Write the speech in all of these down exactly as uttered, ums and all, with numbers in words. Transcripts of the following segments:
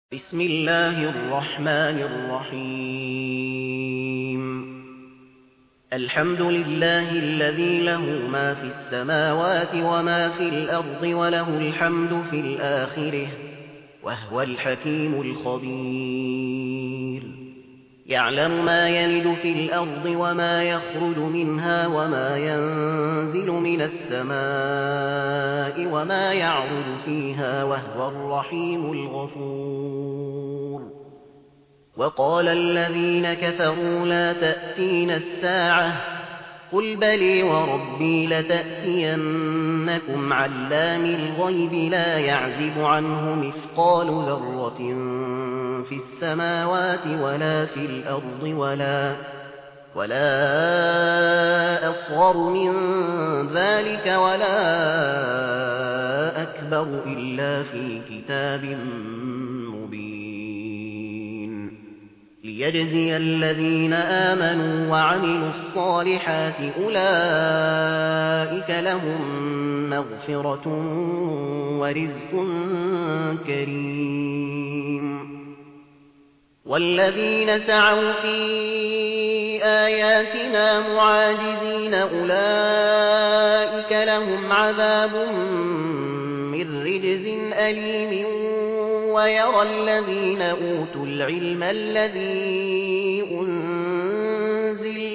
بسم الله الرحمن الرحيم الحمد لله الذي له ما في السماوات وما في الأرض وله الحمد في الآخرة وهو الحكيم الخبير يعلم ما يلد في الأرض وما يخرج منها وما ينزل من السماء وما يعرج فيها وهو الرحيم الغفور وقال الذين كفروا لا تأتين الساعة قل بلي وربي لتأتينكم علام الغيب لا يعزب عنه مثقال ذرة في السماوات ولا في الأرض ولا ولا أصغر من ذلك ولا أكبر إلا في كتاب مبين ليجزي الذين آمنوا وعملوا الصالحات أولئك لهم مغفرة ورزق كريم والذين سعوا في آياتنا معاجزين أولئك لهم عذاب من رجز أليم ويرى الذين أوتوا العلم الذي أنزل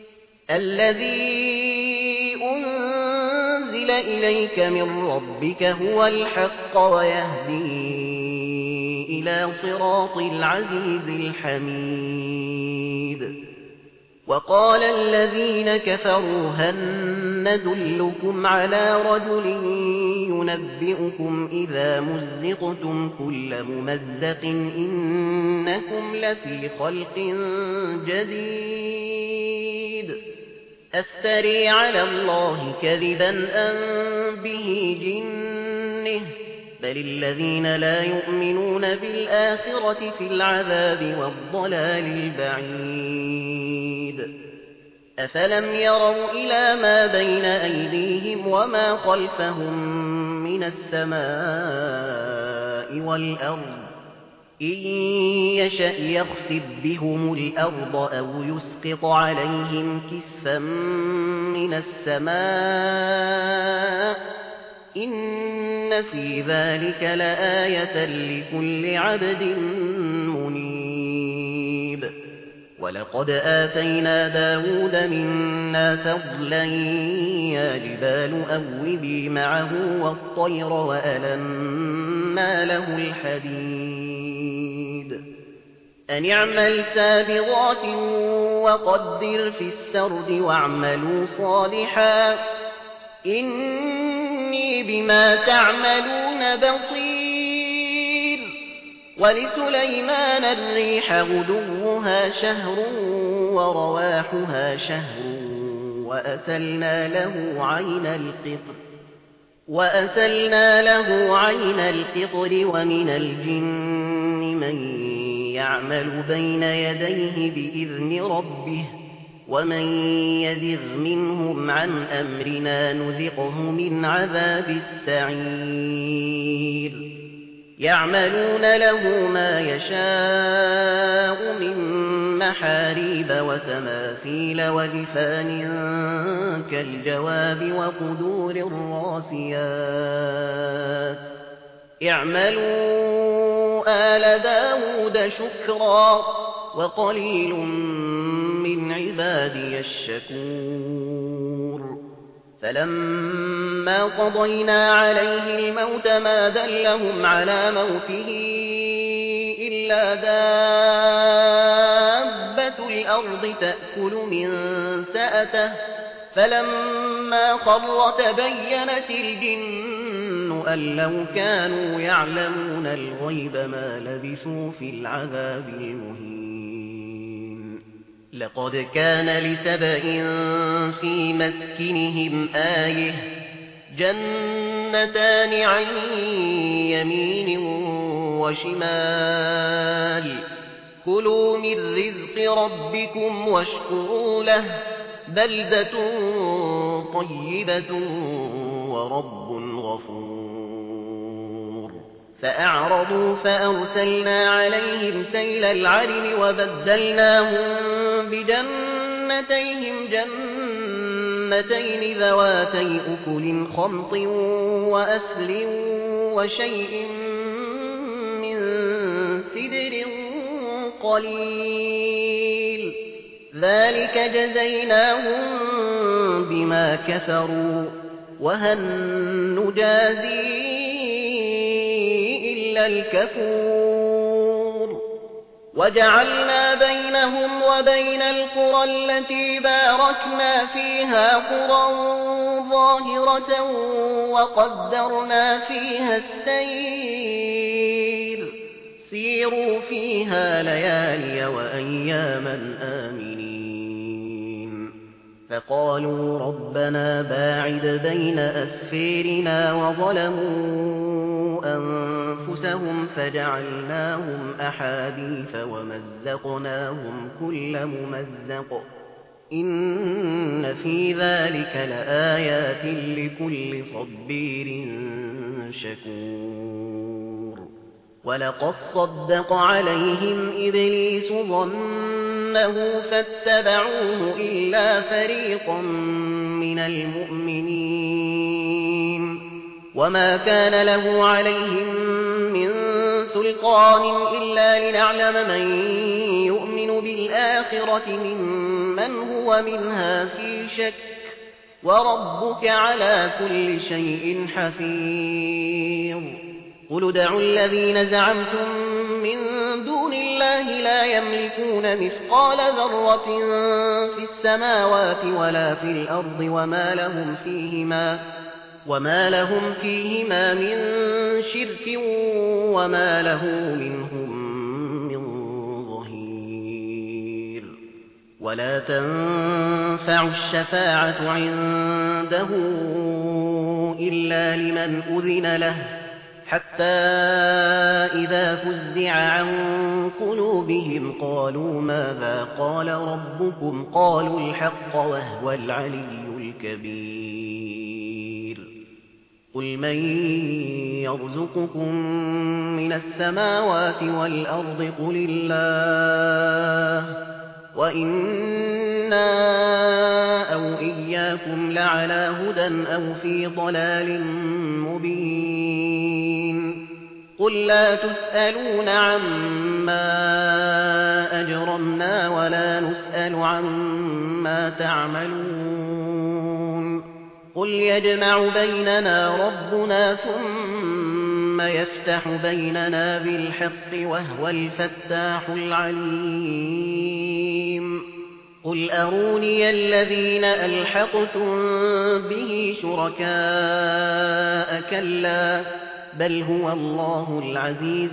الذي أنزل إليك من ربك هو الحق ويهدي إلى صراط العزيز الحميد وقال الذين كفروا هل ندلكم على رجل ينبئكم إذا مزقتم كل ممزق إنكم لفي خلق جديد أفتري على الله كذبا أم به جنه بل الذين لا يؤمنون بالآخرة في العذاب والضلال البعيد أفلم يروا إلى ما بين أيديهم وما خلفهم من السماء والأرض إن يشأ يخسف بهم الأرض أو يسقط عليهم كسفا من السماء إن في ذلك لآية لكل عبد منيب ولقد آتينا داود منا فضلا يا جبال أوبي معه والطير وألنا له الحديد أن اعمل سابغات وقدر في السرد واعملوا صالحا إني بما تعملون بصير ولسليمان الريح غدوها شهر ورواحها شهر وأسلنا له عين القطر وأسلنا له عين القطر ومن الجن من يعمل بين يديه بإذن ربه ومن يزغ منهم عن أمرنا نذقه من عذاب السعير يعملون له ما يشاء من محاريب وتماثيل وجفان كالجواب وقدور الراسيات اعملوا آل داود شكرا وقليل من عبادي الشكور فلما قضينا عليه الموت ما دلهم على موته إلا دابة الأرض تأكل من سأته فلما خر تبينت الجن أن لو كانوا يعلمون الغيب ما لبثوا في العذاب المهين لقد كان لسبإ في مسكنهم آية جنتان عن يمين وشمال كلوا من رزق ربكم واشكروا له بلدة طيبة ورب غفور فأعرضوا فأرسلنا عليهم سيل العرم وبدلناهم بجنتيهم جنتين ذواتي أكل خمط وأثل وشيء من سدر قليل ذلك جزيناهم بما كفروا وهل نجازي إلا الكفور وجعلنا بينهم وبين القرى التي باركنا فيها قرى ظاهرة وقدرنا فيها السير سيروا فيها ليالي وأياما آمنين فقالوا ربنا باعد بين أسفيرنا وظلموا أنفسهم فجعلناهم أحاديث ومزقناهم كل ممزق إن في ذلك لآيات لكل صبير شكور ولقد صدق عليهم إبليس ظنه فاتبعوه إلا فريقا من المؤمنين وما كان له عليهم من سلطان إلا لنعلم من يؤمن بالآخرة ممن هو منها في شك وربك على كل شيء حفيظ قل ادعوا الذين زعمتم من دون الله لا يملكون مثقال ذرة في السماوات ولا في الأرض وما لهم فيهما وما لهم فيهما من شرك وما له منهم من ظهير ولا تنفع الشفاعة عنده إلا لمن أذن له حتى إذا فزع عن قلوبهم قالوا ماذا قال ربكم قالوا الحق وهو العلي الكبير قل من يرزقكم من السماوات والأرض قل الله وإنا أو إياكم لعلى هدى أو في ضلال مبين قل لا تسألون عما أجرمنا ولا نسأل عما تعملون قل يجمع بيننا ربنا ثم يفتح بيننا بالحق وهو الفتاح العليم قل أروني الذين ألحقتم به شركاء كلا بل هو الله العزيز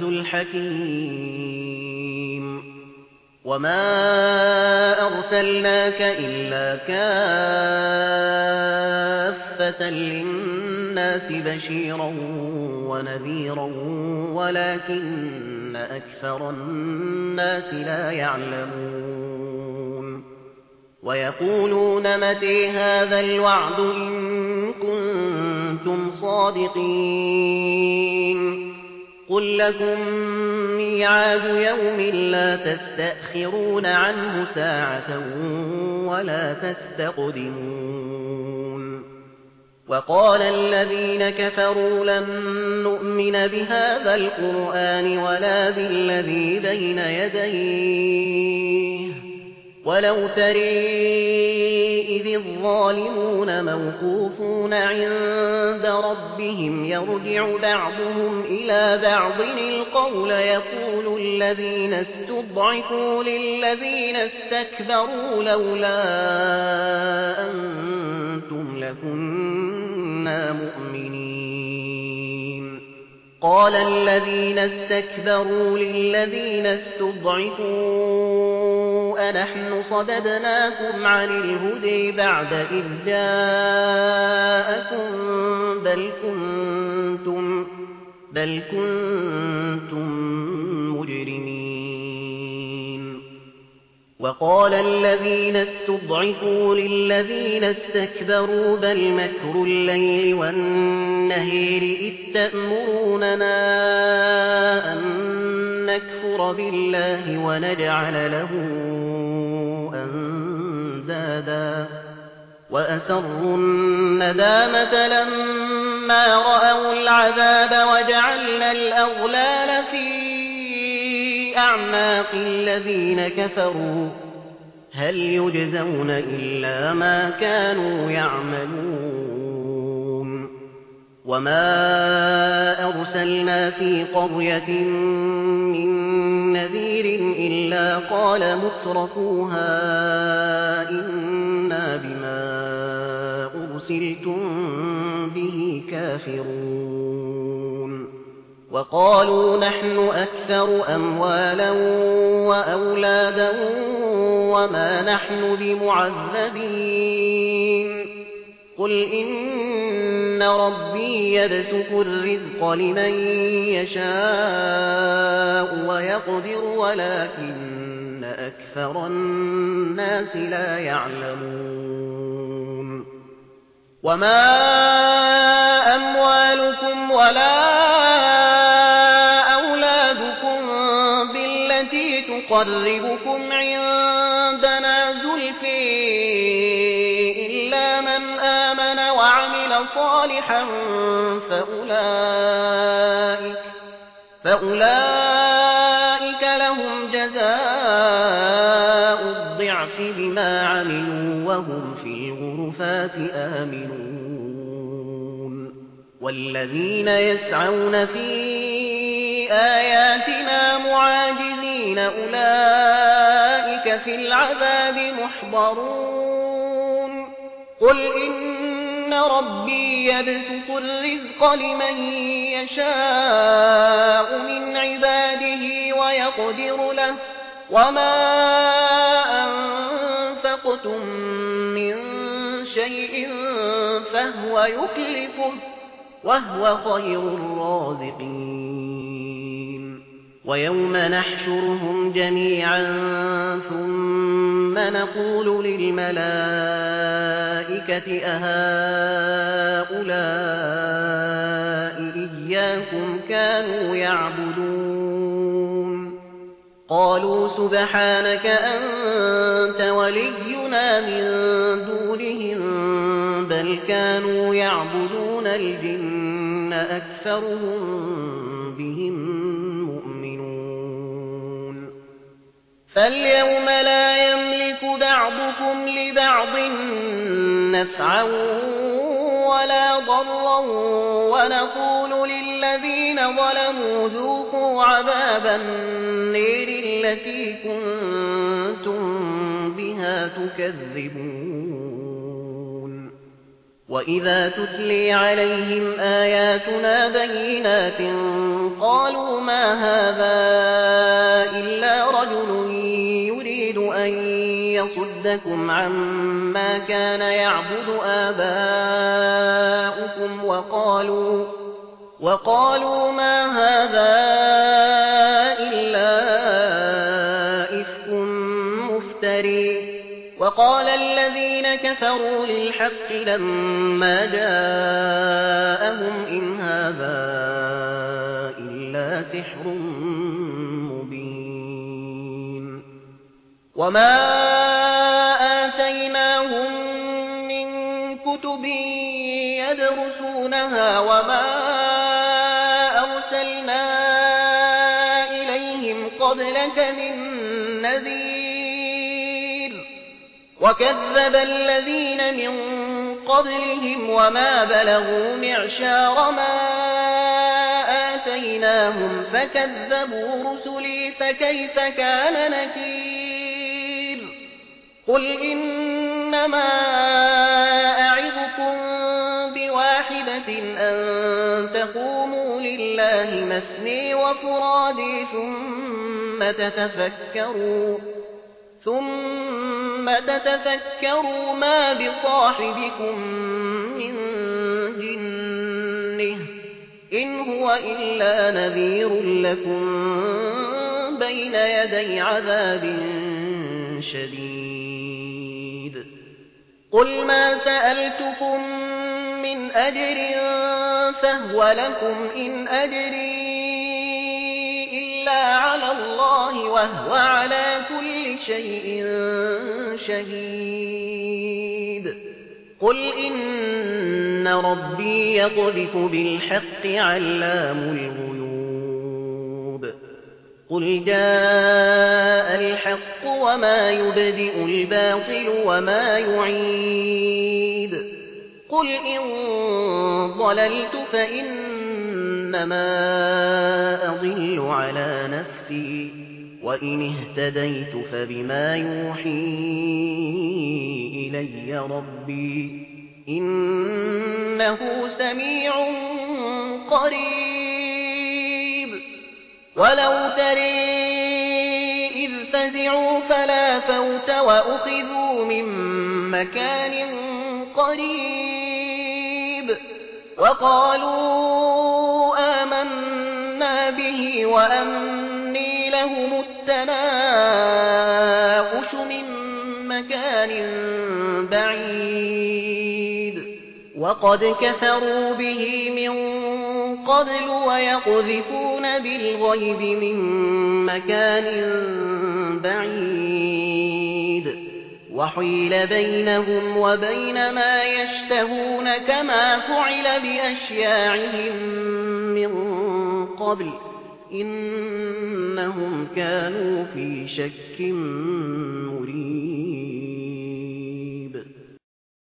الحكيم وما أرسلناك إلا كافة للناس بشيرا ونذيرا ولكن أكثر الناس لا يعلمون ويقولون متى هذا الوعد إن كنتم صادقين قل لكم ميعاد يوم لا تستأخرون عنه ساعة ولا تستقدمون وقال الذين كفروا لن نؤمن بهذا القرآن ولا بالذي بين يديه ولو ترى إذ الظالمون موقوفون عند ربهم يرجع بعضهم إلى بعض القول يقول الذين استضعفوا للذين استكبروا لولا أنتم لكنا مؤمنين قال الذين استكبروا للذين استضعفوا أنحن صددناكم عن الهدى بعد إذ جاءكم بل كنتم بل كنتم مجرمين وقال الذين استضعفوا للذين استكبروا بل مكر الليل والنهار إذ تأمرون أتأمروننا أن نكفر بالله ونجعل له أندادا وأسروا الندامة لما رأوا العذاب وجعلنا الأغلال في أعناق الذين كفروا هل يجزون إلا ما كانوا يعملون وما أرسلنا في قرية من نذير إلا قال مترفوها إنا بما أرسلتم به كافرون وقالوا نحن أكثر أموالا وأولادا وما نحن بمعذبين قل إن ربي يبسط الرزق لمن يشاء ويقدر ولكن أكثر الناس لا يعلمون وما أموالكم ولا أولادكم بالتي تقربكم عندنا زلفي إلا من آمن وعمل صالحا فأولئك, فأولئك لهم جزاء الضعف بما عملوا وهم في الغرفات آمنون والذين يسعون في آياتنا معاجزين أولئك في العذاب محضرون قل إن ربي يبسط الرزق لمن يشاء من عباده ويقدر له وما أنفقتم من شيء فهو يخلفه وهو خير الرازقين ويوم نحشرهم جميعا ثم نقول للملائكة أهؤلاء إياكم كانوا يعبدون قالوا سبحانك أنت ولينا من دونهم بل كانوا يعبدون الجن أكثرهم بهم مؤمنون فاليوم لا يملك بعضكم لبعض نفعا ولا ضرا ونقول للذين ظلموا ذوقوا عذاب النير التي كنتم بها تكذبون وإذا تتلي عليهم آياتنا بينات قالوا ما هذا إلا رجل يريد أن يصدكم عما كان يعبد آباؤكم وقالوا وقالوا ما هذا إلا إفك مفتري وقال الذين كفروا للحق لما جاءهم إن هذا إلا سحر مبين وما آتيناهم من كتب يدرسونها وما أرسلنا إليهم قبلك من نذير وكذب الذين من قبلهم وما بلغوا معشار ما آتيناهم فكذبوا رسلي فكيف كان نكير قل إنما أعظكم بواحدة أن تقوموا لله مثني وفرادي ثم تتفكروا ثم تتفكروا ما بصاحبكم من جنة إن هو إلا نذير لكم بين يدي عذاب شديد قل ما سألتكم من أجر فهو لكم إن أجري إلا على الله وهو على كل شيء شهيد قل إن ربي يقذف بالحق علام الغيوب قل جاء الحق وما يبدئ الباطل وما يعيد قل إن ضللت فإنما أضل على نفسي وإن اهتديت فبما يوحي إلي ربي إنه سميع قريب ولو ترى إذ فزعوا فلا فوت وأخذوا من مكان قريب وقالوا آمنا به وأني لهم التناؤش من مكان بعيد وقد كفروا به من قبل ويقذفون بالغيب من مكان بعيد وحيل بينهم وبين ما يشتهون كما فعل بأشياعهم من قبل إنهم كانوا في شك مريب